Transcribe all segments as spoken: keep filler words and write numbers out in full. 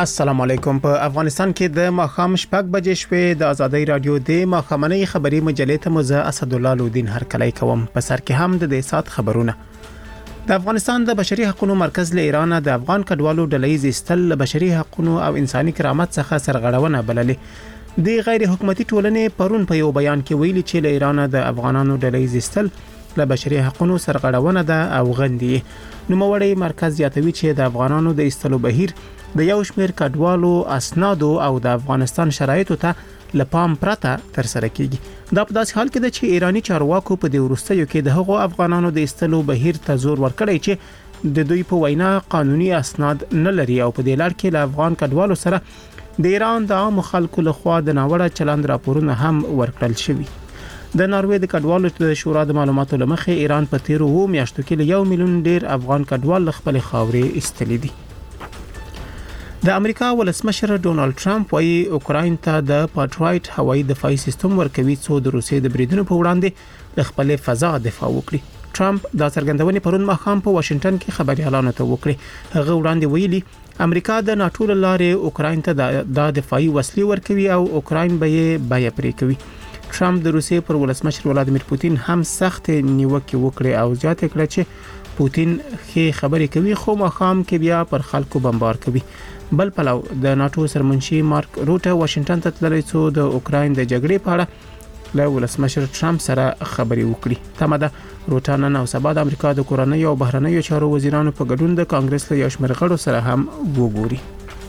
السلام علیکم. په افغانستان کې د ماښام شپږ بجې شوې. د ازادۍ رادیو د ماښامنۍ خبري مجلې ته مزه اسد الله لودین هر کله کوم. په سر کې هم د دې سات خبرونه. د افغانستان د بشري حقوقو مرکز له ایران د افغان کډوالو ډلې زیستل بشري حقوقو او انساني کرامت څخه سرغړونه بللې. د غیر حکومتي ټولنې پرون په یو بیان کې ویلي چې له ایران د افغانانو ډلې زیستل له بشري حقوقو سرغړونه ده او غندي. نو موړی مرکز یاتوي چې د افغانانو د ایستلو بهیر د یو شمېر کډوالو اسنادو او د افغانستان شرایطو ته لپام پرته تر سره کیږي. دا په داسې حال کې ده چې ایرانی چارواکو په دې وروستیو کې د هغو افغانانو د ایستلو بهیر ته زور ورکړی چې د دوی په وینا قانوني اسناد نه لري او په دې لړ کې له افغان کډوالو سره د ایران د عام خلکو لخوا د ناوړه چلند راپورونه هم ورکړل شوي. د ناروې د کډوالو د شورا د معلوماتو لمخې ایران په تیرو و میاشتو کې له یو میلیون ډیر افغان کډوال خپل خاورې ایستلي دي. د امریکا ولسمشر ډونالد ټرمپ وايي اوکراین ته د پاټرایټ هوایي دفاعي سیستم ورکوي څو د روسیې د بریدونو په وړاندې د خپل فضا دفاع وکړي. ټرمپ دا څرګندونې پرون ماښام په واشنگټن کې خبريالانو ته وکړي. هغه وړاندې ویلي امریکا د ناتو لارې اوکراین ته د دفاعي وسلې ورکوي او اوکراین به یې بیه پرې کوي. ټرمپ د روسیې پر ولسمشر ولادیمیر پوتین هم سخت نیوکه وکړه او زیاته کړه چې پوتین خې خبرې کوي خو ماښام کې بیا پر خلکو بمبار کوي. بل پلو د ناتو سرمنشي مارک روټه واشنگټن ته تللی څو د اوکراین د جګړې په اړه له ولسمشر ټرمپ سره خبرې وکړي. تمه ده روټه نن او سبا د امریکا د کورنۍ او بهرنیو چارو وزیرانو په ګډون د کانګرس له یو شمېر غړو سره هم وګوري.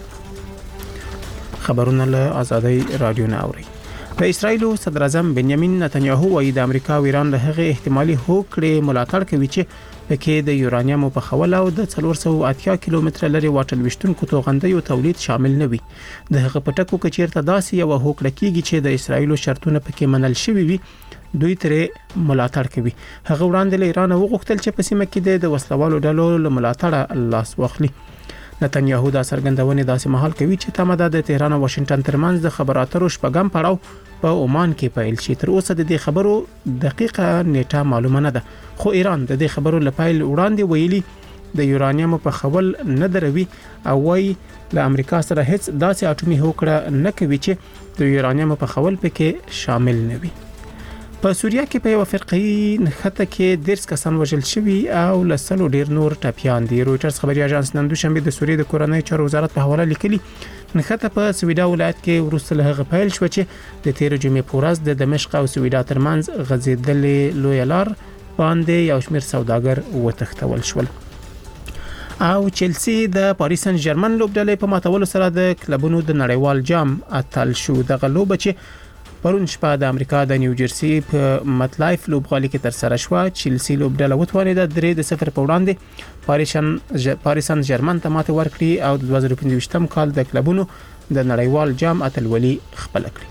خبرونه له ازادۍ رادیو نه اوري. د اسرایل صدر اعظم بنیامین نتنیاهو وايي د امریکا او ایران له هغه احتمالي هوکړې ملاتړ کوي چې پکې د یورانیم په خول او د څلور سوه اتیا کیلومتره لري واټل وشتونکو توغندیو تولید شامل نه وي. د هغه پټکو کې چیرته داسې یو هوکړه کیږي چې د اسرایل شرطونه پکې منل شوي وي دوی ترې ملاتړ کوي. هغه وړاندې له ایران وغوښتل چې په سیمه کې د وسلوالو ډلو له ملاتړه لاس واخلي. نتنیاهو دا څرګندونه داسې مهال کوي چې تمه ده د تهران او واشنگټن ترمنځ د خبرو اترو شپږم پړاو په عمان کې پیل شي. تر اوسه د دې خبرو دقیقه نیټه معلومه نه ده خو ایران د دې خبرو لپاره وړاندې ویلي د یورانیم په خول نه دروي او وايي له امریکا سره هیڅ داسې اټومي هوکړه نه کوي چې د یورانیم په خول پکې شامل نه وي. په سوریه کې په یو فرقي نښته کې دیرش کسان وژل شوي او لسلو ډیر نور ټپیان دي. رويټرز خبري اژانس نن دوشنبه د سوریې د کورنۍ چارو وزارت په حواله لیکلي نښته په سویډا ولایت کې وروسته له هغه پیل شو چې د تیر جمعې په ورځ د دمشق او سویډا ترمنځ غځېدلې لوی لار باندې یو شمېر سوداګر وتښتول شول. او چلسی د پاریس سن ژرمن لوبډلې په ماتولو سره د کلبونو د نړیوال جام اتل شو. د غلوب چې پرون شپه د امریکا د نیو جرسي په متلایف لوبغالي کې تر سره شو. چلسی لوبډله وتوانېده درې د صفر په وړاندې پاریسن پاریس سن ژرمن ته ماته ورکړي او د دوه زره پنځه کال د کلبونو د نړیوال جام اتلولي خپل کړی.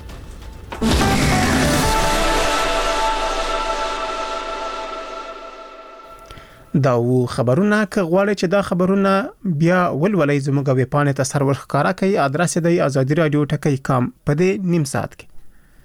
دا و خبرونه که غواړئ چې دا خبرونه بیا ولولئ زموږ ویب پاڼې ته سر ورښکاره کړئ. ادرس دی ازادي رادیو ټکی کام په دې نیم ساعت کې.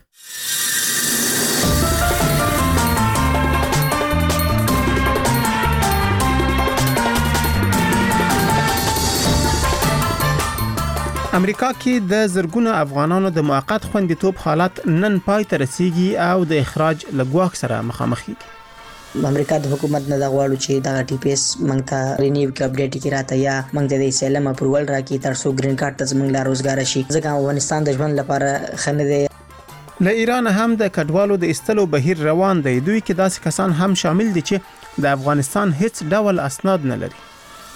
امریکا کې د زرګونو افغانانو د موقت خوندیتوب حالت نن پای ته رسیدي او د اخراج لګواک سره مخامخ دي. امریکا د حکومت نه غواړي چې دا ټي پی اس مونږ ته رینیو کې اپډیټ کی راته یا مونږ د اسلام اپروول راکې تر څو گرین کارت ته زموږ لا روزګار شي. ځکه افغانستان د ژوند لپاره خنه دی. له ایران هم د کډوالو د ایستلو بهیر روان دی. دوی کې داسې کسان هم شامل دي چې د افغانستان هیڅ ډول اسناد نه لري.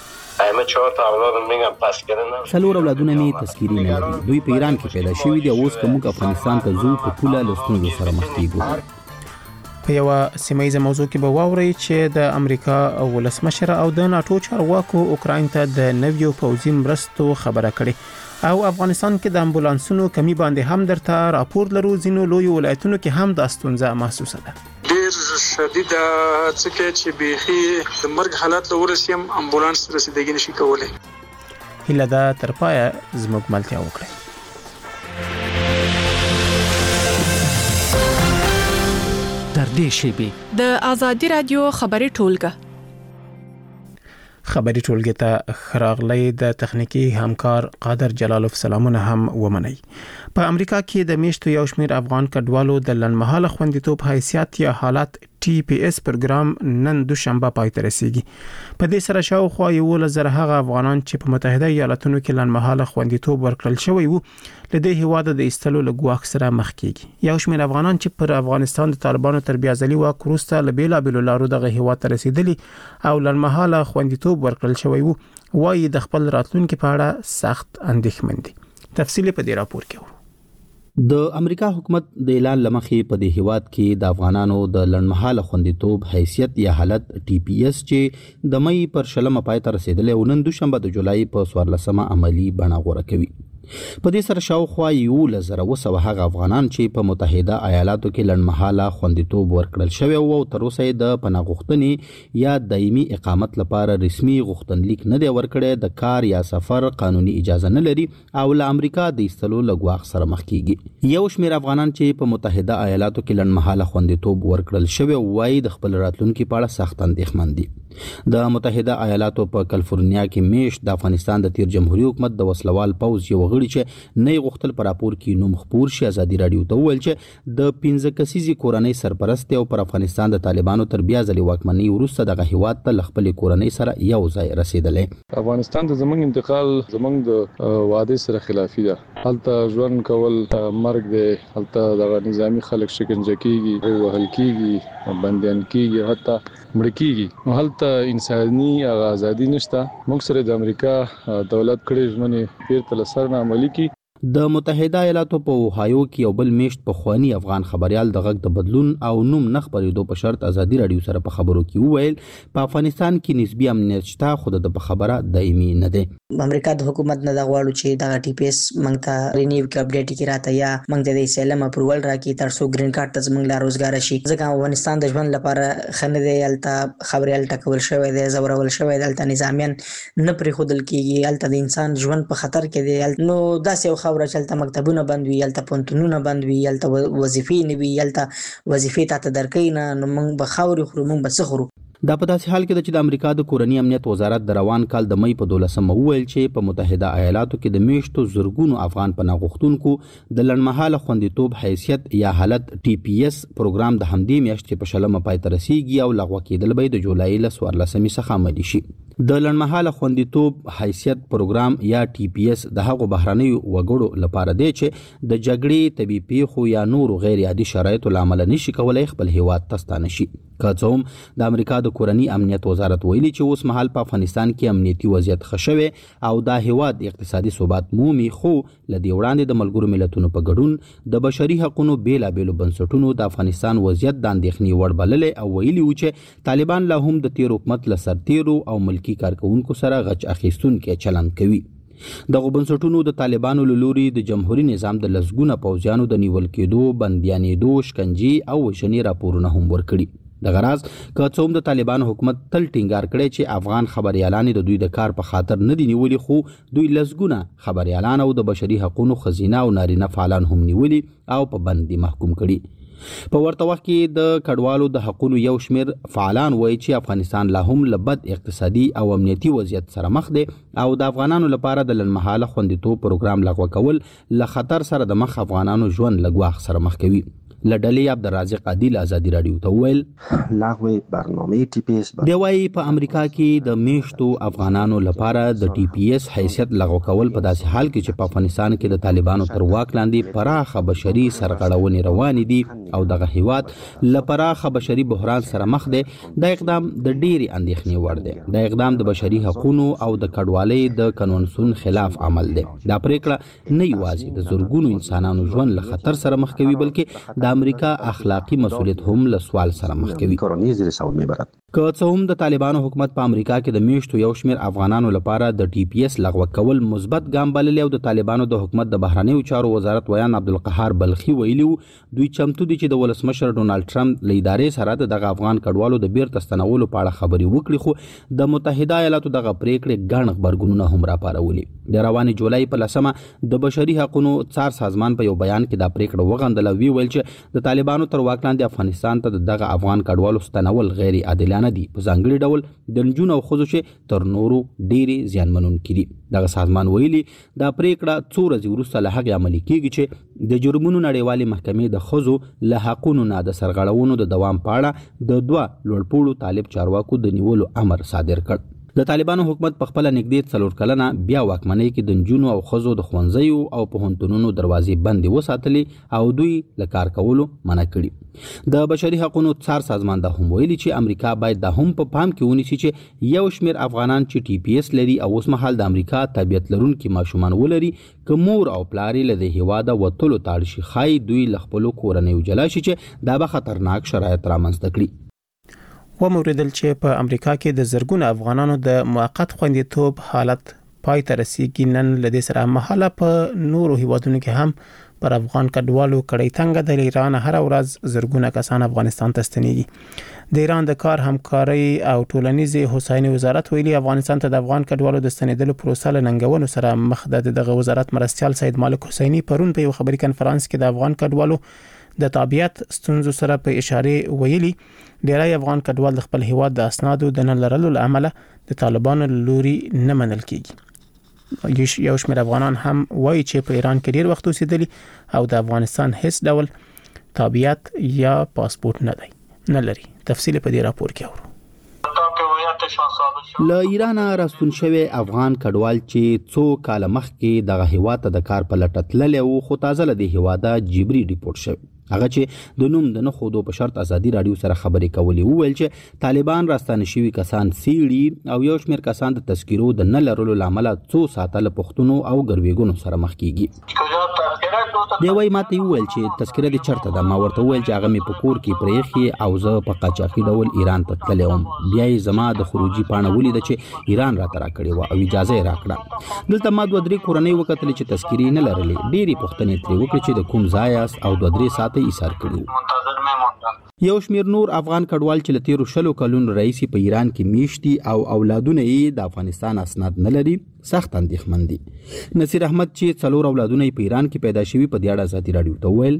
څلور اولادونه می تذکیری نه لري. دوی په ایران کې پیدا شوي دي. اوس کوم افغانستان ته ځو په ټوله لستون سره مخ کیږو. په یو سیمایي موضوع کې به واوري چې د امریکا او ولسمشر او د ناتو چارواکو اوکراین ته د نویو پوځي مرستو خبره کړې او افغانستان کې د امبولانسونو کمی باندې هم درته راپور لرو. ځینو لوی ولایتونو کې هم د ستونزه محسوسه ده. ډیر شدید څه چې بيخي د مرګ حالت لورسیم امبولانس رسیدګي نشي کولای. هله دا تر پای زموږ ملتیا وکړي. در دې شیبې د ازادي رادیو خبري ټولګه خبري ټولګي ته خراغلي د تخنیکی همکار قادر جلالوف سلامونه هم ومني. په امریکا کې د میشتو یو شمېر افغان کډوالو د لنډمهاله خوندیتوب حیثیت یا حالت ټي پی اس پروګرام نن دوشنبه پای ته رسیږي. په دې سره شاوخوا یو لزر هغه افغانان چې په متحده ایالاتونو کې لنډمهاله خوندیتوب ورکړل شوی وو لدې هیواد د ایستلو لګواخ سره مخ کیږي. یو شمېر افغانان چې پر افغانستان د طالبانو تر بیازلي واک وروسته له بیلابېلو لارو دغه هیواد ته رسیدلي او لنډمهاله خوندیتوب ورکړل شوی وو وايي د خپل راتلونکو په اړه سخت اندېښمن دي. تفصیل په دې راپور کې وو. د امریکا حکومت د اعلان لمخې په دې هیواد کې د افغانانو د لنډمهاله خوندیتوب حیثیت یا حالت ټي پی اس چې د مئی پر شلمه پای ته رسیدلې او نن دوشنبه د جولای په څوارلسمه عملی بڼه غوره کوي. په دې سره شاوخوا یو لزر وسو هغه افغانان چې په متحده ایالاتو کې لنډمهاله خوندیتوب ورکړل شوی او تر اوسه د پناه غوښتنې یا دایمي اقامت لپاره رسمي غوښتنلیک نه دی ورکړی د کار یا سفر قانوني اجازه نه لري او له امریکا د ایستلو لګواخ سره مخ کیږي. یو شمېر افغانان چې په متحده ایالاتو کې لنډمهاله خوندیتوب ورکړل شوی وایي د خپل راتلونکو په اړه سخت اندېښمن دي. د متحده ایالاتو په کالیفورنیا کې میشت د افغانستان د تیر جمهوریت حکومت د وسلوال پوز یو غړي چې نه غوښتل پر راپور کې نوم خپور شي ازادي رادیو ته ویل چې د پنځه کسیزي کورنۍ سرپرست او پر افغانستان د طالبانو تر بیا ځلې واکمنۍ وروسته دغه هیواد ته خپل کورنۍ سره یو ځای رسیدلې. افغانستان ته زمونږ انتقال زمونږ د وعده سره خلافي ده. هلته ژوند کول مرګ دی. هلته دغه نظامی خلک شکنجه کیږي او وهل کیږي بندیان کیږي حتی مړ کیږي. نو هلته انساني ازادي نشته. موږ سره د امریکا دولت کړي ژمنې پیرته لسر نه عملي کی. د متحده ایالاتو په اوهایو کې یو بل میشت په خواني افغان خبريال د غږ د بدلون او نوم نه خبرېدو په شرط ازادي رادیو سره په خبرو کې وویل په افغانستان کې نسبی امنیت شته خو د په خبره دایمي نه دی. امریکا د حکومت نه د غواړو چې دا ټي پی اس مونږ ته رینیو کې اپډیټ کی راته یا مونږ د اسلام اپروول راکې تر څو گرین کارت ته زمونږ لا روزګار شي. ځکه افغانستان د ژوند لپاره خنه دی. الته خبريال ټکول شوی دی زورول شوی دی. الته نظامیان نه پرې خودل کیږي. الته د انسان ژوند په خطر کې دی. نو داسې یو خبره چلته مکتبونه بند وي الته پونتونونه بند وي الته وظیفې نه وي الته وظیفې ته درکې نه نو موږ به خاورې خورو موږ به څه خورو. دا په داسې حال کې د چې د امریکا د کورنی امنیت وزارت د روان کال د مئی په دولسمه وویل چې په متحده ایالاتو کې د میشتو زرګونو افغان پناه غوښتونکو د لنډمهاله خوندیتوب حیثیت یا حالت ټي پی اس پروګرام د همدې میاشتې په شلمه پای ته رسیږي او لغوه کېدل به د جولای له څوارلسمې څخه عملي شي. د لنډمهاله خوندیتوب حیثیت پروګرام یا ټي پی اس د هغو بهرنیو وګړو لپاره دی چې د جګړې طبي پیښو یا نورو غیر عادي شرایطو له امله نشي کولای خپل هیواد ته ستانه شي. که څه هم د امریکا د کورنی امنیت وزارت ویلي چې اوس مهال په افغانستان کې امنیتي وضعیت ښه شوی او دا هیواد اقتصادي ثبات مومي خو لدې وړاندې د ملګرو ملتونو په ګډون د بشري حقوقو بیلابېلو بنسټونو د افغانستان وضعیت د اندېښنې وړ بللې او ویلي و چې طالبان لا هم د تیر حکومت له سرتیرو او ملکی کارکونکو سره غچ اخیستونکي چلند کوي. دغه بنسټونو د طالبانو له لوري د جمهوریت نظام د لسګونه پوځیانو د نیول کېدو بندیانېدو شکنجې او وژنې راپورونه هم ورکړي. د غراز که څوم د طالبانو حکومت تل ټینګار کړی چې افغان خبريالان د دوی د کار په خاطر نه دی نیولي خو دوی لسګونه خبريالان او د بشري حقوقو خزینه او نارینه فعالان هم نیولي او په بندي محکوم کړي. په ورته وخت کې د کډوالو د حقوقو یو شمیر فعالان وایي چې افغانستان لا هم له بد اقتصادي او امنیتي وضعیت سره مخ دی او د افغانانو لپاره د لنډمهاله خوندیتوب پروګرام لغوه کول له خطر سره د مخ افغانانو ژوند لګواخ سره مخ کوي. لډلې عبدالرازق عادل ازادي رادیو ته ویل لغوه برنامه ټي پی اس دی وايي په امریکا کې د میشتو افغانانو لپاره د ټي پی اس حیثیت لغوه کول په داسې حال کې چې په افغانستان کې د طالبانو تر واک لاندې پراخه بشري سرغړونې روانې دي او دغه هیواد له پراخه بشري بحران سره مخ دی. دا اقدام د ډېری اندېښنې وړ دی. دا اقدام د بشري حقوقو او د کډوالۍ د قانونسون خلاف عمل دی. دا پریکړه نه یوازې د زرګونو انسانانو ژوند له خطر سره مخ کوي بلکې د امریکا اخلاقی مسؤلیت هم له سوال سره مخ کوي. که څه هم د طالبانو حکومت په امریکا کې د میشتو یو شمیر افغانانو لپاره د ټي پی اس لغوه کول مثبت ګام بللی او د طالبانو د حکومت د بهرنیو چارو وزارت ویان عبدالقهار بلخي ویلي دوی چمتو دي چې د ولسمشر ډونالد ټرمپ له ادارې سره د افغان کډوالو د بیرته ستنولو په اړه خبرې وکړي، خو د متحده ایالاتو دغه پریکړې ګڼ غبرګونونه هم راپارولې. د روانې جولای په لسمه د بشري حقوقو څار سازمان په یو بیان کې دا پریکړه وغندله، وی ویل چې د طالبانو تر واک لاندې افغانستان ته دغه افغان کډوالو ستنول غیر عادلانه دي، په ځانګړي ډول د نجونو او ښځو چې تر نورو ډېرې زیانمنونکي دي. دغه سازمان ویلي دا پریکړه څو ورځې وروسته له هغې عملي کیږي چې د جرمونو نړیوالې محکمې د ښځو له حقونو نه د سرغړونو د دوام په اړه د دوه لوړپوړو طالب چارواکو د نیولو امر صادر کړ. د طالبانو حکومت په خپل نږدې څلور کلنه بیا واکمنۍ کې د نجونو او ښځو د ښوونځیو او پوهنتونونو دروازې بندې وساتلې او دوی له کار کولو منع کړي. د بشري حقوقو څار سازمان دا هم ویلي چې امریکا باید دا هم په پام کې ونیسي چې یو شمېر افغانان چې ټي پی ایس لري او اوس مهال د امریکا تابعیت لرونکي ماشومان ولري، که مور او پلار له د هیواده وتلو تاړ شي، ښایي دوی له خپلو کورنیو جلا شي چې دا به خطرناک شرایط رامنځته کړي. وموریدل چې په امریکا کې د زرګونو افغانانو د موقت خوندیتوب حالت پای ته رسیدي. نن لدې سره مهاله په نورو هیوادونو کې هم پر افغان کډوالو کړي تنګ د ایران هر ورځ زرګونه کسان افغانستان ته ستنېږي. د ایران د کار همکاري او ټولنیزې هوساینې وزارت ویلي افغانستان ته د افغان کډوالو د ستنېدلو پروسه له ننګونو سره مخ ده. دغه وزارت مرستيال سید مالک حسیني پرون په یو خبري کانفرنس کې د افغان کډوالو د تابعیت ستونزو سره په اشاره ویلي ډیری افغان کډوال د خپل هیواد د اسنادو د نه لرلو لامل د طالبانو لوري نه منل کیږي. یو شمېر افغانان هم وایي چې په ایران کې ډیر وخت اوسېدلي او د افغانستان هیڅ ډول تابعیت یا پاسپورت نه دی نه لري. تفصیل په دې راپور کې اورو. له ایران راستون شوی افغان کډوال چې څو کال مخکې دغه هیواد ته د کار په لټه تللی و، خو تازه له دې هیواده جبري ریپورت شوی. هغه چې د نوم د نه خودو په شرط ازادي رادیو سره خبرې کولې وویل چې طالبان راستانه شوي کسان سیړي او یو شمېر کسان د تذکیرو د نه لرلو لامل څو ساعته له پښتنو او ګرویګونو سره مخ کیږي. دی وايي ماته وویل چې تذکره دې چرته ده. ما ورته وویل چې هغه مې په کور کې پرېښي او زه په قاچاقي ډول ایران ته تللی وم. بیا یې زما د خروجي پاڼه ولیده چې ایران راته راکړې وه او اجازه یې راکړه. دلته ما دوه درې کورنۍ وکتلې چې تذکیرې نه لرلې. ډېرې پوښتنې ترې وکړې چې د کوم ځای یاست او دوه درې ساعته ایثار کړو. یو شمیر نور افغان کډوال چې له تیرو شلو کلونو راهیسې په ایران کې میشتي او اولادونه یې د افغانستان اسناد نه لري سخت اندېښمن دي. نصیر احمد چې څلور اولادونه یې په ایران کې پیدا شوي په دې اړه ازادي رادیو ته وویل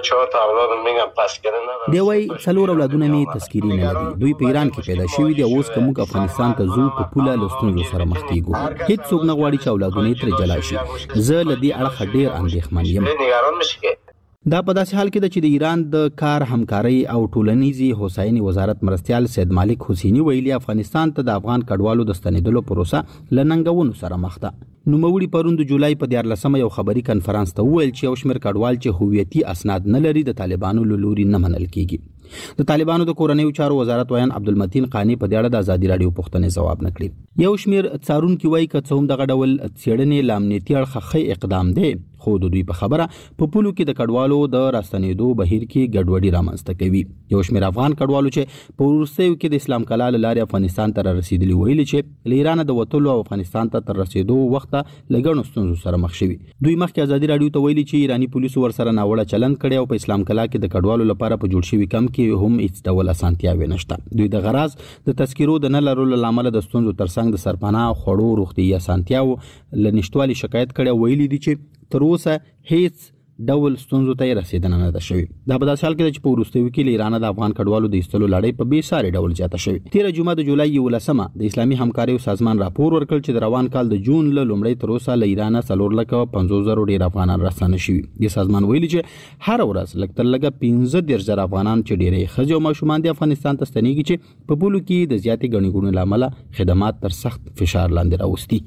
دی وايي څلور اولادونه مې تذکیرې نه لري. دوی په ایران کې پیدا شوي دي او اوس که موږ افغانستان ته ځو په پوله له ستونزو سره مخ کیږو. هیڅ څوک نه غواړي چې اولادونه یې ترې جلا شي. زه له دې اړخه ډېر اندېښمن یم. دا په داسې حال کې ده چې د ایران د کار همکاري او ټولنیزې هوساینې وزارت مرستيال سید مالک حسیني ویلي افغانستان ته د افغان کډوالو د ستنېدلو پروسه له ننګونو سره مخ ده. نوموړي پرون د جولای په دیارلسمه یو خبري کانفرنس ته وویل چې یو شمېر کډوال چې هویتي اسناد نه لري د طالبانو له لوري نه منل کیږي. د طالبانو د کورنیو چارو وزارت ویان عبدالمتین قانی په دې اړه د ازادي رادیو پوښتنې ځواب نه کړی. یو شمېر څارونکي وایي که څه هم دغه ډول څېړنې له امنیتي اړخه ښه اقدام دی، خو د دوی په خبره په پولو کې د کډوالو د راستنېدو بهیر کې ګډوډي رامنځته کوي. یو شمېر افغان کډوالو چې په وروستیو کې د اسلام کلا له لارې افغانستان ته رارسېدلي ویلي چې له ایرانه د وتلو او افغانستان ته تر رسېدو وخته له ګڼو ستونزو سره مخ شوي. دوی مخکې ازادي رادیو ته ویلي چې ایراني پولیسو ورسره ناوړه چلند کړی او په اسلام کلا کې د کډوالو لپاره په جوړ شوي کمپ کې هم هیڅ ډول اسانتیاوې نشته. دوی د غراض د تذکیرو د نه لرلو له امله د ستونزو ترڅنګ د سرپناه خوړو روغتیايي اسانتیاو له نشتوالي شکایت کړی. ویلي دي چې تر اوسه هیڅ ډول ستونزو ته رسیدنه نه ده شوې. دا په داسې حال کې ده چې په وروستیو کې له ایرانه د افغان کډوالو د ایستلو لړۍ په بې ساري ډول زیاته شوې. تېره جمعه د جولای یولسمه د اسلامي همکاریو سازمان راپور ورکړ چې د روان کال د جون له لومړۍ تر اوسه له ایرانه څلور لکه پنځوس زرو ډېر افغانان راستانه شوي. دې سازمان ویلي چې هره ورځ لږ تر لږه پنځه دېرش زره افغانان چې ډېری ښځې او ماشومان د افغانستان ته ستنېږي چې په پولو کې د زیاتې ګڼې ګوڼې له امله خدمات تر سخت فشار لاندې راوستي.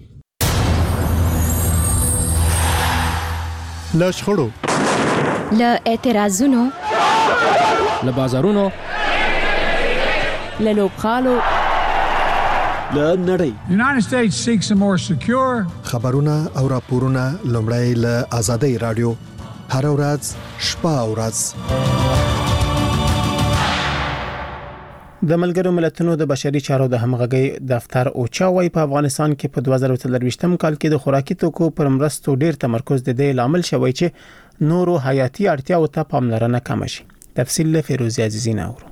له شخړو، له اعتراضونو، له بازارونو، له لوبغالو، له نړۍ. The United States seeks a more secure. خبرونه او راپورونه لومړی له آزادۍ رادیو هر ورځ شپه او ورځ. د ملګرو ملتونو د بشري چارو د همغږي دفتر اوچا وايي په افغانستان کې په دوه زره څلرويشتم کال کې د خوراکي توکو پر مرستو ډیر تمرکز د دې لامل شوی چې نورو حیاتي اړتیاو ته پاملرنه کم شي. تفصیل له فیروزی عزیزی ناورو.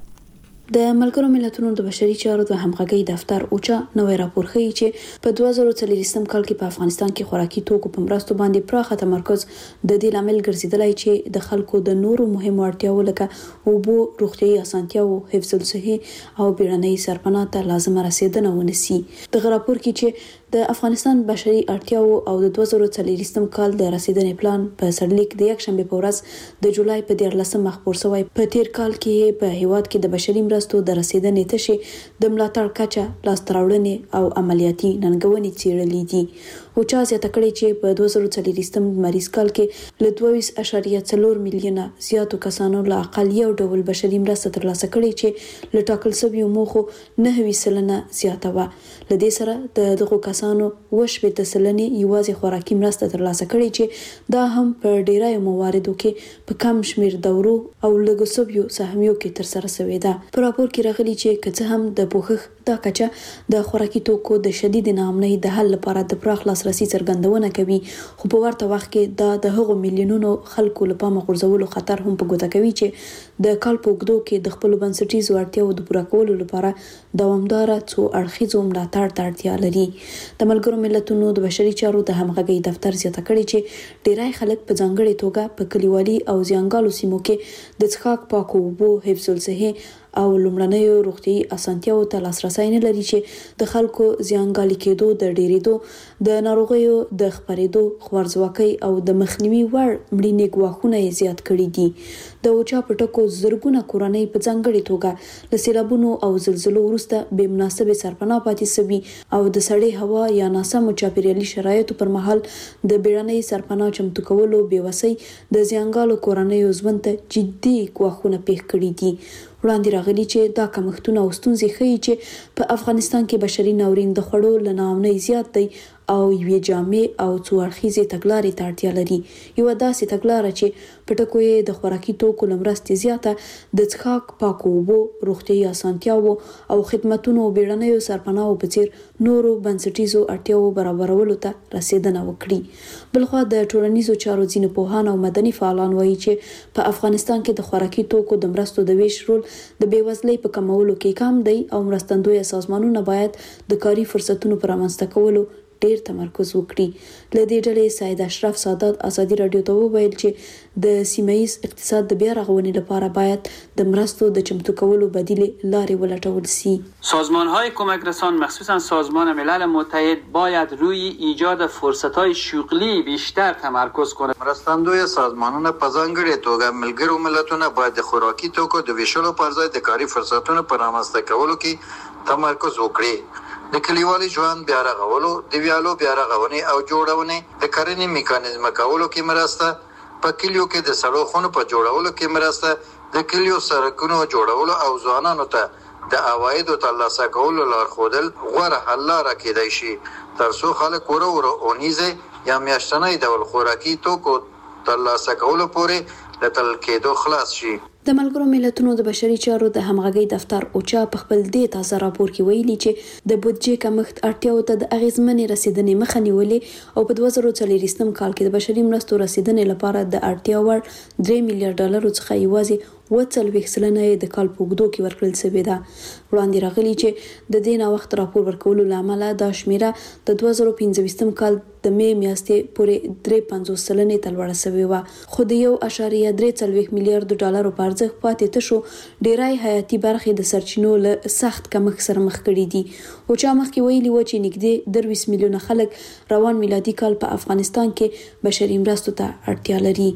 د ملګرو ملتونو د بشري چارو د همغږي دفتر اوچا نوې راپور ښیي چې په دوه زره څلوېښتم کال کې په افغانستان کې خوراکي توکو په مرستو باندې پراخه تمرکز د دې لامل ګرځیدلی چې د خلکو د نورو مهمو اړتیاو لکه اوبو، روغتیايي اسانتیاو، حفظ الصحه او بیړنۍ سرپناه ته لازمه رسیدنه ونیسي. د راپور کې چې د افغانستان بشري اړتیاو او د دوه زره څلوېښتم کال د رسیدنې پلان په سرلیک د یک شنبه په ورځ د جولای په دیارلسمه خپور شوی. په تیر کال کې په هیواد کې د بشري مرستو د رسیدنې تشه د ملاتړ کچه، لاسته راوړنې او عملیاتي ننګونې څیړلې دي. اوچا زیاته کړې چې په دوه زره څلوېښتم مریض کال کې له دوه ویشت اعشاریه څلور میلیونه زیاتو کسانو له اقل یو ډول بشري مرسته ترلاسه کړې چې له ټاکل شویو موخو نهه ویشت سلنه زیاته وه. له دې سره د دغو کسانو اووه شپېته سلنې یوازې خوراکي مرسته ترلاسه کړې چې دا هم په ډیرایو مواردو کې په کم شمیر دورو او لږو شویو سهمیو کې ترسره شوې ده. په راپور کې راغلي چې که څه هم د پوښښ دا کچه د خوراکي توکو د شدید ناامنۍ د حل لپاره د پراخ لاسرسي څرګندونه کوي، خو په ورته وخت کې دا د هغو میلیونونو خلکو له پامه غورځولو خطر هم په ګوته کوي چې د کال په اوږدو کې د خپلو بنسټیزو اړتیاوو د پوره کولو لپاره دوامداره څو اړخیزو ملاتړ ته اړتیا لري. د ملګرو ملتونو د بشري چارو د همغږۍ دفتر زیاته کړې چې ډیری خلک په ځانګړې توګه په کلیوالي او زیانګالو سیمو کې د څښاک پاکو اوبو، حفظ الصحه او لومړنیو روغتیايي اسانتیاو ته لاسرسی نه لري چې د خلکو زیانګالي کېدو د ډیریدو، د ناروغیو د خپرېدو، خوارځواکۍ او د مخنیوي وړ مړینې ګواښونه یې زیات کړي دي. د اوچا په ټکو زرګونه کورنۍ په ځانګړې توګه له سیلابونو او زلزلو وروسته بې مناسبې سرپناه پاتې شوي او د سړې هوا یا ناسمو چاپیریالي شرایطو پر مهال د بیړنۍ سرپناه چمتو کولو بېوسۍ د زیانګالو کورنیو ژوند ته جدي ګواښونه پیښ کړي دي. وړاندې راغلي چې دا کمښتونه او ستونزې ښیي چې په افغانستان کې بشري ناورین د خوړو له ناامنۍ زیات دی او یوې جامع او څو اړخیزې تګلارې ته اړتیا لري. یوه داسې تګلاره چې په ټکو یې د خوراکي توکو له مرستې زیاته د څښاک پاکو اوبو، روغتیايي اسانتیاوو او خدمتونو او بیړنیو سرپناهو په څیر نورو بنسټیزو اړتیاوو برابرولو ته رسیدنه وکړي. بلخوا د ټولنیزو چارو ځینې پوهان او مدني فعالان وایي چې په افغانستان کې د خوراکي توکو د مرستو د ویش رول د بېوزلۍ په کمولو کې کم دی او مرستندویه سازمانونه باید د کاري فرصتونو پر رامنځته کولو ډیر تمرکز وکړي. له دې ډلې سید اشرف سادات ازادي رادیو ته وویل چې د سیمه‌ییز اقتصاد د بیا رغونې لپاره باید د مرستو د چمتو کولو بدیلې لارې ولټول شي. سازمان‌های کمک رسان مخصوصا سازمان ملل متحد باید روی ایجاد فرصت‌های شغلی بیشتر تمرکز کنه. مرستندوی سازمانونه په ځانګړې توګه ملګرو ملتونو باید د خوراکي توکو د ویشلو پر ځای د کاري فرصتونو پر رامنځته کولو کې تمرکز وکړي. د کلیوالي ژوند بیا رغولو، د ویالو بیا رغونې او جوړونې، د کرنې میکانیزم کولو کې مرسته، په کلیو کې د سړو خونو په جوړولو کې مرسته، د کلیو سړکونو جوړولو او ځوانانو ته د عوایدو ترلاسه کولو لارښودل غوره حل لاره کېدای شي ترڅو خلک ورو ورو اونیزه یا میاشتنی ډول خوراکي توکو ترلاسه کولو پورې د تل کېدو خلاص شي. د ملګرو ملتونو د بشري چارو د همغږۍ دفتر اوچا په خپل دې تازه راپور کې ویلي چې د بودجې کمښت اړتیاو ته د اغیزمنې رسیدنې مخه نیولې او په دوه زره څلوېښتم کال کې د بشري مرستو رسیدنې لپاره د اړتیا وړ درې میلیارډ ډالرو څخه یوازې اووه څلوېښت سلنه یې د کال په اوږدو کې ورکړل شوې ده. وړاندې راغلي چې د دې ناوخت راپور ورکولو له امله دا شمیره د دوه زره پنځه کال د مې میاشتې پورې درې پنځوس سلنې ته لوړه شوې وه، خو د یو اعشاریه درې څلوېښت میلیارډ ډالرو په ارزښت پاتې تشو ډیری حیاتي برخې د سرچینو له سخت کمښت سره مخ کړي دي. اوچا مخکې ویلي و چې نږدې درویشت میلیونه خلک روان میلادي کال په افغانستان کې بشري مرستو ته اړتیا لري.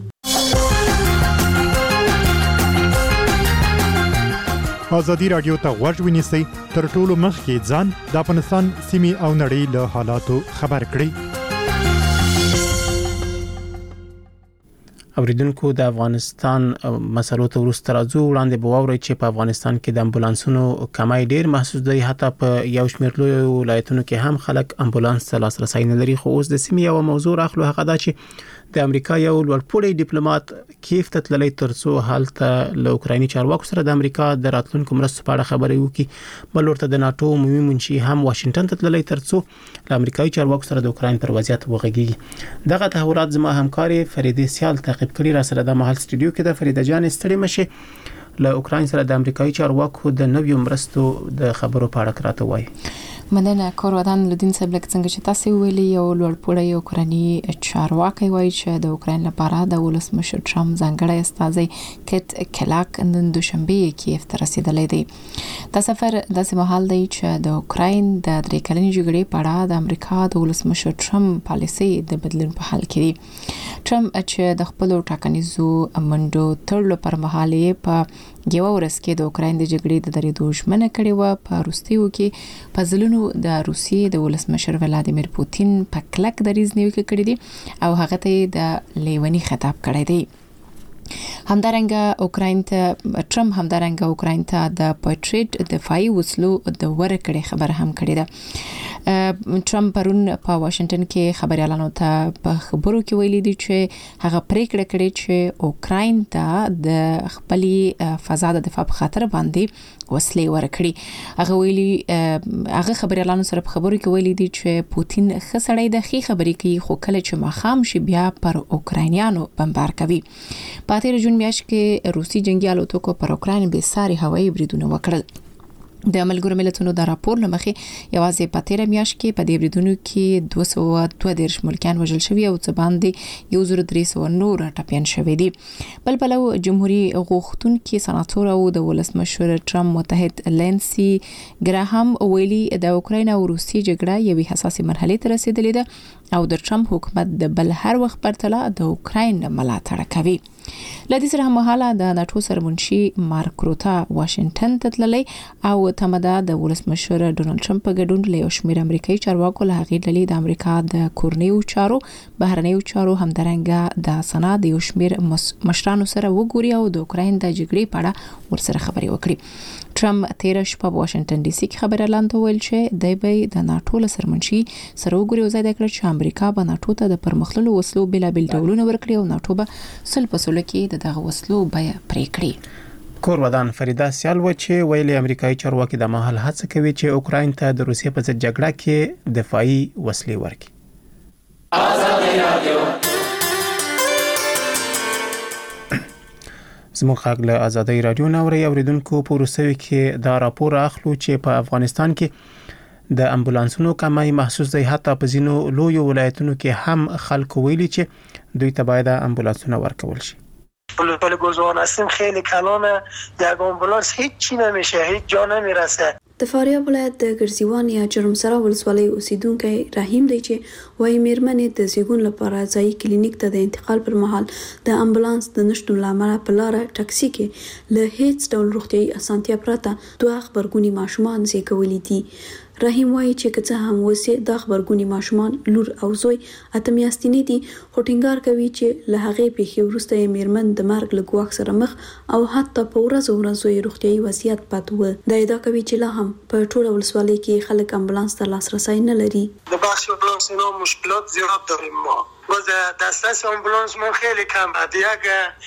ازادي رادیو ته غوږ ونیسئ، تر ټولو مخکې ځان د افغانستان سیمې او نړۍ له حالاتو خبر کړئ. اوریدونکو د افغانستان مسلو ته ورسته راځو. وړاندې به واورئ چې په افغانستان کې د امبولانسونو کمی ډیر محسوس دی، حتی په یو شمېر لویو ولایتونو کې هم خلک امبولانس ته لاسرسی نه لري. خو اوس د سیمې یو موضوع راخلو، هغه دا چې د امریکا یو لوړپوړی ډیپلوماټ کیف ته تللی ترڅو هلته له اوکرایني چارواکو سره د امریکا د راتلونکو مرستو په اړه خبرې وکړي. بل ورته د ناتو عمومي منشي هم واشنگټن ته تللی ترڅو له امریکایي چارواکو سره د اوکراین پر وضعیت وغږیږي. دغه تحولات زما همکاري فریده سیال تعقیب کړي. را سره د محل سټوډیو کې د فریده جان ستړي مشه. له اوکرين سره د امریکایي چارواکو د نویو مرستو د خبرو په اړه راته وایي. مننه کور ودان لودین صاحب لکه څنګه چې تاسو ویلي یو لوړپوړی اوکراني چارواکي وایي چې د اوکرين لپاره د ولسمشر ټرمپ ځانګړی استازی کټ کلاک نن دوشنبه کیف ته رسیدلی دی. دا سفر داسې مهال دی چې د اوکرين د درې کلنې جګړې په اړه د امریکا د ولسمشر ټرمپ پالیسي د بدلون په حال کې دی. ټرمپ چې د خپل ټاکنیزو منډو تړلو پر مهال په یو ورځ کې د اوکرين د جګړې د درېدو ژمنه کړې و. په روسیو کې په ځلونو د روسیې د ولسمشر ولادیمیر پوتین په کلک دریځ نیوکه کړې دي او هغه ته د لیونی خطاب کړی دی. همدارنګه اوکرين ته ټرمپ همدارنګه اوکرين ته د پټریټ دفاعي وسلو د ورکړې خبره هم کړې ده. ټرمپ پرون په واشنگټن کې خبريالانو ته په خبرو کې ویلي دي چې هغه پریکړه کړې چې اوکرين ته د خپلې فضا د دفاع په خاطر باندې وسلې ورکړي. هغه ویلي هغه خبريالانو سره په خبرو کې ویلي دي چې پوتین خسړې د خې خبرې کوي خو کله چې مخام شي بیا پر اوکراینیانو بمبار کوي. په تیر جون میاشت کې روسي جنگي الوتکو پر اوکرين به ساري هوایي بریدونه وکړل. د ملګرو ملتونو د راپور لمخې یوازې په تیر میاشت کې په دې بریدونو کې دوه سوه دوه دیرش ملکیان وژل شوي او څه باندې یو زر درې سوه نور ټپیان شوي دي. بل پلو جمهوریت غوښتونکي سناتور او د ولسمشر ټرمپ متحد لینسي ګراهام ویلي د اوکرين او روسي جګړه یوې حساسه مرحله ته رسیدلې ده او د ټرمپ حکومت د بل هر وخت پرتله د اوکرين ملاتړ کوي. لدې سره هممهاله د ناتو سرمنشي مارک روتا واشنگټن ته تللی او تمدا د ولسمشر ډونالد ټرمپ په ګډون له شمیر امریکایي چارواکو له هغې ډلې د امریکا د کورنیو چارو بهرنیو چارو همدارنګه د سنا د شمیر مشرانو سره وګوري او د اوکرين د جګړې په اړه ورسره خبرې وکړي. ټرمپ تیر شپه په واشنگټن ډي سي کې خبريالانو ته ویل چې د به د ناتو له سرمنشي سره وګوري او زیاته کړ چې امریکا به ناتو ته د پرمختللو وسلو بلابل ډولونه ورکړي او ناتو به سل په سل کې د دغه وسلو بیه پرې کړي. کور ودان فریدا سیال و چې ویلي امریکایي چارواکي د مهال هڅه کوي چې اوکرين ته د روسیې په ضد جګړه کې دفاعي وسلې ورکړي. آزادي رادیو زموږ خاګ له آزادي رادیو نوري اوریدونکو په روسوي کې دا راپور اخلو چې په افغانستان کې د امبولانسونو کمای محسوس دی. حتی په ځینو لویو ولایتونو کې هم خلکو ویلي چې دوی ته باید امبولانسونه ورکول شي. پل گذران هستیم خیلی کلانه، یک آمبولانس هیچ چی نمیشه، هیچ جا نمیرسه. د فاریاب ولایت د ګرځیوان یا جرمسرا ولسوالۍ اوسیدونکو رحیم دی چې وایي میرمنې د زیږون لپاره ځای کلینیک ته د انتقال پر مهال د امبولانس د نشټون لامل په لار ټاکسي کې له هیڅ ډول روغتيایي اسانتیا پرته دوه خبرګونی ماشومان زیږولي دي. رحیم وایي چې که څه هم وسه د خبرګونی ماشومان لور او زوی اته میاشتنی دي خو ټینګار کوي چې له هغې پیښې وروسته یې میرمن د مرګ له ګواښ سره مخ او حتی په ورځ ورځ یې روغتيایي وضعیت پاتې و. دا ادعا کوي چې لا هم په ټوله ولسوالۍ کې خلک امبولانس ته لاسرسی نه لري. د بخش امبولانس اینا مشکلات زیاد داریم ما. باز دسترس امبولانس ما خیلی کم بود. یک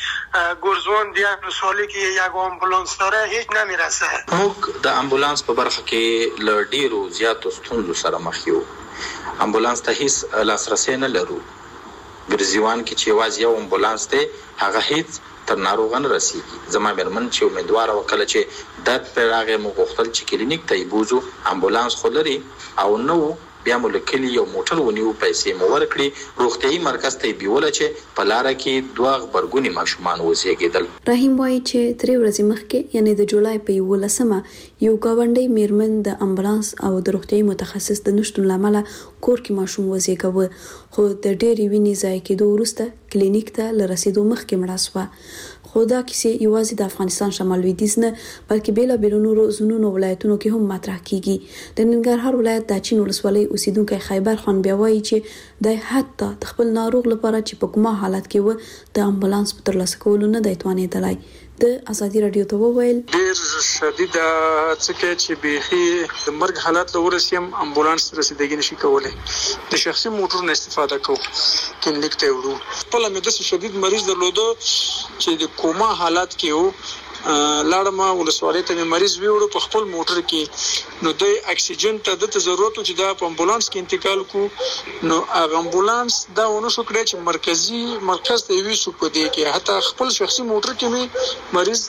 گرزوان دیگه سالی که یک امبولانس داره هیچ نمیرسه. موږ د امبولانس په برخه کې ل ډیرو زیاتو ستونزو سره مخ یو. امبولانس ته هیڅ لاسرسی نه لرو. ګرځیوان کې چې واځي یو امبولانس ته هغه هیڅ تر ناروغان رسیږي. زما مرمن چې امیدوار وکړه چې د پراغه مو غوښتل چې کلینیک ته بوزو امبولانس خلري او نو بیا مولکلی یو موټر ونیو پیسې مو ورکړي روغتيایي مرکز ته بیول چې په لار کې دوه خبرګونی ماشومان وزیږیدل. رحیم وایي چې درې ورځې مخکې یعنی د جولای په یولسمه یو گاونډي میرمن د امبولانس او د روغتيایي متخصص د نشټون لامل کور کې ماشوم وزیږاوه خو د ډېری وینې ځای کېدو وروسته کلینیک ته لرسیدو مخکې مړه شوه. خو دا کیسې یوازې د افغانستان شمال لویدیځ نه بلکې بیلا بیل نورو زونونو ولایتونو کې هم مطرح کیږي. د ننګرهار ولایت د چین ولسوالۍ اوسیدونکو خیبر خان بیا وایي چې د حتی د خپل ناروغ لپاره چې په کومه حالت کې و د امبولانس په ترلاسه کولو نه دی توانېدلی. د آزادي رادیو ته وویل ډیر شدید څه چې بيخي د مرګ حالت له ورسیم امبولانس رسیدګي نشي کولای. د شخصي موټر نه استفاده کوو کلینیک ته ورو. په لمه د شدید مریض درلوده چې د کوما حالت کې وو لاړم ولسوالۍ ته مریض ویوړو په خپل موټر کې، نو د اکسیجن ته د ضرورت چې د امبولانس کې انتقال کو، نو هغه امبولانس دا ونه شو کړی چې مرکزی مرکز ته وي شو په دې کې، حتی خپل شخصي موټر کې مې مریض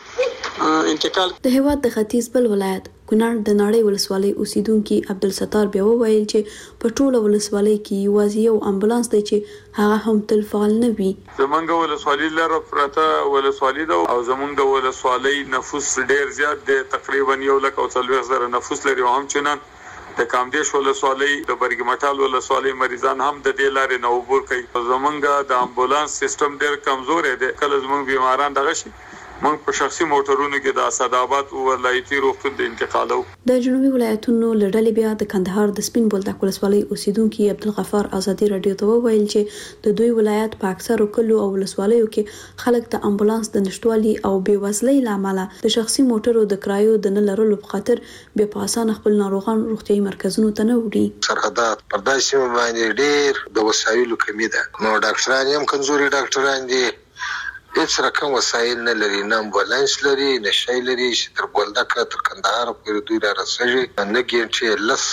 انتقال. د هیواد د ختیځ بل ولایت کونړ د ناړۍ ولسوالۍ اوسیدونکي عبدالستار بیا وویل چې په ټوله ولسوالۍ کې یوازې یو امبولانس دی چې هغه هم تل فعال نه وي. زمونږ ولسوالۍ لره پرته ولسوالۍ ده او زمونږ د ولسوالۍ نفوس ډیر زیات دی، تقریبا یو لک او څلوېښت زره نفوس لري. هم چنان د کامدیش ولسوالۍ د برګ مټال ولسوالۍ مریضان هم د دې لارې نه عبور کوي. زمونږ د امبولانس سیستم ډیر کمزور دی، کله زمونږ بیماران دغه شي موږ په شخصي موټرونو کې د اسداباد ولایتي روغتون د انتقالو. د جنوبي ولایتونو لړلې بیا د کندهار د سپین بولدک ولسوالۍ اوسیدونکي عبدالغفار آزادي رادیو ته وویل چې د دوی ولایت په اکثرو کلو او ولسوالیو کې خلک د امبولانس د نشټوالي او بیوزلۍ لامل د شخصي موټرو د کرایو د نه لرلو په خاطر بیا په اسانه خپل ناروغان روغتيایي مرکزونو ته نه وړي. سرحدات پر داسې باندې ډیر د وسایلو کمی ده، نو ډاکټران هم کمزوري ډاکټران دي، هیڅ رقم وسایل نه لري، نه امبولانس لري نه شی لري چې تر بولدک تر کندهار پورې دوی را رسېږي، نه ګنټې لس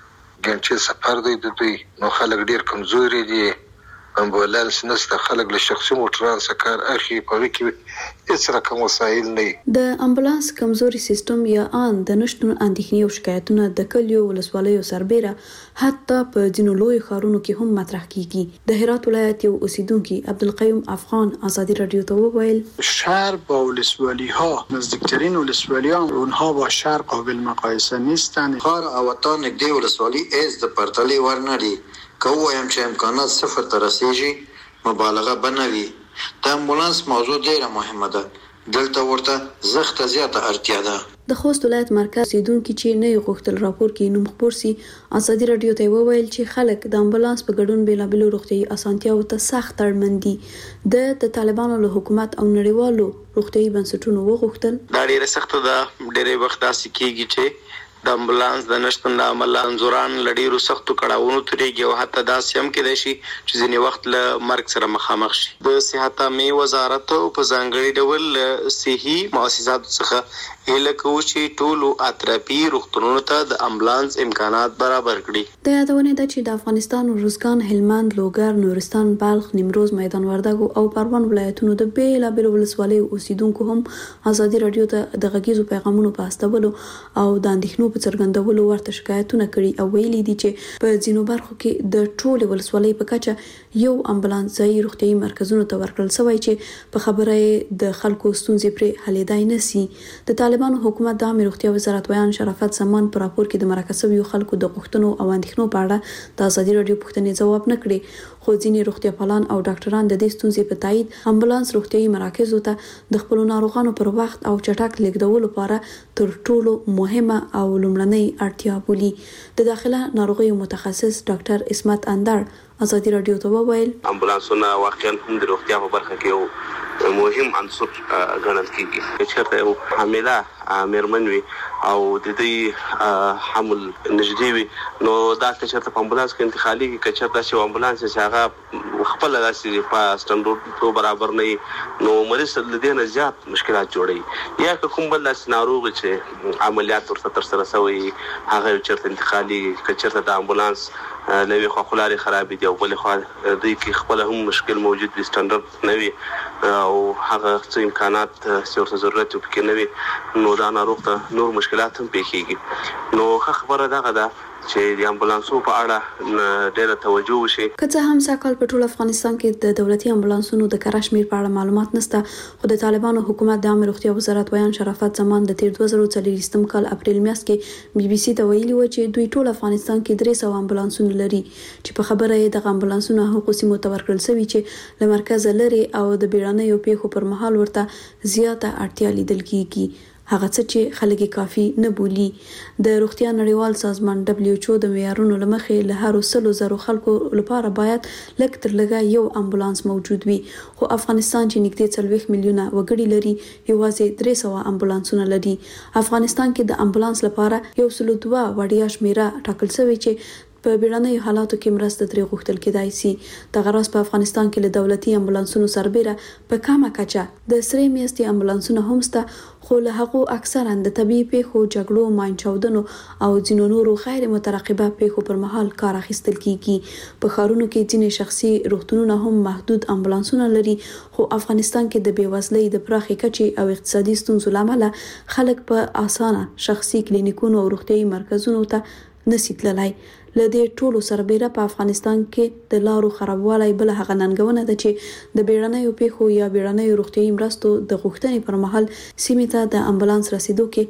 ګنټې سفر دی د دوی، نو خلک ډیر کمزوري دي، امبولانس نشته، خلک له شخصي موټرانو څخه کار اخلي، په هغې کې هیڅ رقم وسایل نه وي. د امبولانس کمزوري سیستم یا ان د نشتون اندېښنې او شکایتونه د کلیو ولسوالیو سربېره حتی په ځینو لویو ښارونو کې هم مطرح کیږي. د هرات ولایت یو اوسیدونکي عبدالقیوم افغان آزادی رادیو ته وویل شهر با ولسوالی ها نزدیکترین ولسوالی ها اونها با شهر قابل مقایسه نیستند. خار او تا نږدې ولسوالی از د پرتلې ورنړي که وایم چې امکانات صفر ته رسیږي مبالغه بنوي. د امبولانس موضوع ډیره مهمه ده، دلته ورته زخته زیاته اړتیا ده. د خوست ولایت مرکز اوسیدونکي چې نه غوښتل راپور کې نوم خپور سي آزادي رادیو ته وویل چې خلک د امبولانس په ګډون بیلابېلو روغتيایي اسانتیاو ته سخت اړمن دي. د طالبانو له حکومت او نړیوالو روغتيایي بنسټونو وغوښتل دا ډیره سخته ده، ډیره وخت داسې کیږي چې د امبولانس د نشتون د عمل انزوران لډیرو سختو کړهونو ترېږي او حتی داسې هم کېدای شي چې ځینې وخت له مرګ سره مخامخ شي. د صحت عامې وزارت په ځانګړي ډول صحي مؤسساتو څخه هیله کوو چې ټولو اطرافي روغتونونو ته د امبولانس امکانات برابر کړي. د یادونې ده چې د افغانستان روزګان، هلمند، لوګر، نورستان، بلخ، نیمروز، میدان وردګو او پروان ولایتونو د بیلابېلو ولسوالیو اوسیدونکو هم آزادي رادیو ته د غږیزو پیغامونو په استولو او د اندېښنو په څرګندولو ورته شکایتونه کړي او ویلي دي چې په ځینو برخو کې د ټولې ولسوالۍ په کچه یو امبولانس ځایي روغتيایي مرکزونو ته ورکړل شوی چې په خبره د خلکو ستونزې پرې حلیدای نشي. د طالبانو حکومت د عامه روغتیا وزارت ویان شرافت زمان په راپور کې د مرکه شویو خلکو د غوښتنو او اندېښنو په اړه د آزادي رادیو پوښتنې ځواب نه کړي، خو ځینې روغتیا پالان او ډاکټران د دې ستونزې په تایید امبولانس روغتيایي مراکزو ته د خپل ناروغانو پر وخت او چټک لیږدولو لپاره تر ټولو مهمه او لومړنۍ اړتیا بولي. د داخله ناروغیو متخصص ډاکټر اسمت اندر آزادي رادیو ته وویل امبولانسونه واقعا هم د روغتیا په برخه کې یو مهم عنصر ګڼل کیږي. چې چېرته یو حامله مېرمن وي او د دې حمل نږدې وي نو دا که چېرته په امبولانس کې انتقالېږي، که چېرته چې امبولانس چې هغه خپله داسې په سټنډرډو برابر نه وي نو مریض له دې نه زیات مشکلات جوړوي. یا که کوم بل داسې ناروغ چې عملیات ورته ترسره شوی هغه چېرته انتقالېږي، که چېرته د امبولانس له یوې خوا خو لارې خرابې دي او بلې خوا دوی کې خپله هم مشکل موجود وي، سټنډرډ نه وي او هغه څه امکانات چې ورته ضرورت وي پکې نه وي، نو دا ناروغ ته نور مشکلات هم پیښیږي. نو ښه خبره دغه ده چې د امبولانسو په اړه ډېره توجه وشي. که څه هم سږ کال په ټول افغانستان کې د دولتي امبولانسونو د کره شمېر په اړه معلومات نشته، خو د طالبانو حکومت د عامه روغتیا وزارت ویان شرافت زمان د تیر دوه زره څلوېښتم کال اپریل میاشت کې بي بي سي ته ویلي و چې دوی ټول افغانستان کې درې سوه امبولانسونه لري، چې په خبره یې دغه امبولانسونه هغو سیمو ته ورکړل شوي چې له مرکزه لرې او د بیړنیو پیښو پر مهال ورته زیاته اړتیا لیدل کیږي، هغه څه چې خلک کافي نه بولي. د روغتیا نړیوال سازمان دبليو ایچ او د معیارونو لمخې له هر سلو زرو خلکو لپاره باید لږ تر لږه یو امبولانس موجود وي، خو افغانستان چې نږدې څلوېښت میلیونه وګړي لري یوازې درې سوه امبولانسونه لري. افغانستان کې د امبولانس لپاره یو سلو دوه وړیا شمیره ټاکل شوې چې په بیړنیو حالاتو کې مرسته ترې غوښتل کېدای شي. د غراس په افغانستان کې له دولتي امبولانسونو سربېره په کمه کچه د سرې میاشتې امبولانسونه هم شته، خو له هغو اکثرا د طبي پیښو، جګړو، ماین چاودنو او ځینو نورو غیر مترقبه پیښو پر مهال کار اخیستل کیږي. په ښارونو کې ځینې شخصي روغتونونه هم محدود امبولانسونه لري، خو افغانستان کې د بېوزلۍ د پراخې کچې او اقتصادي ستونزو له امله خلک په اسانه شخصي کلینیکونو او روغتیايي مرکزونو ته نشي تللی. له دې ټولو سربېره په افغانستان کې د لارو خرابوالی بل هغه ننګونه ده چې د بیړنیو پیښو یا بیړنیو روغتیايي مرستو د غوښتنې پر مهال سیمې ته د امبولانس رسیدو کې